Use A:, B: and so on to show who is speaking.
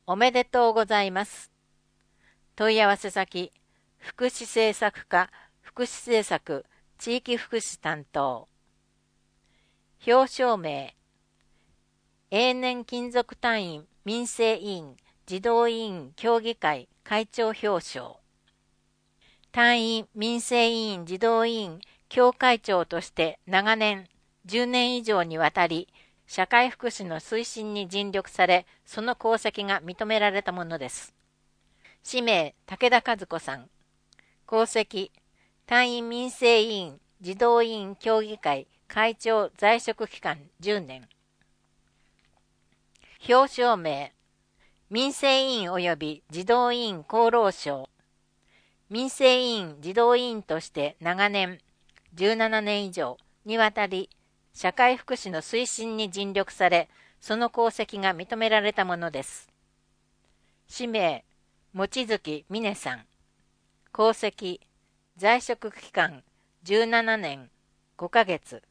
A: おめでとうございます。問い合わせ先、福祉政策課、福祉政策、地域福祉担当。表彰名、永年勤続隊員民生委員児童委員協議会会長表彰。隊員民生委員児童委員協会長として長年、10年以上にわたり、社会福祉の推進に尽力され、その功績が認められたものです。氏名、武田和子さん。功績、隊員民生委員児童委員協議会会長在職期間10年。表彰名、民生委員及び児童委員功労賞。民生委員児童委員として長年、17年以上にわたり、社会福祉の推進に尽力され、その功績が認められたものです。氏名、望月美音さん。功績、在職期間17年5ヶ月。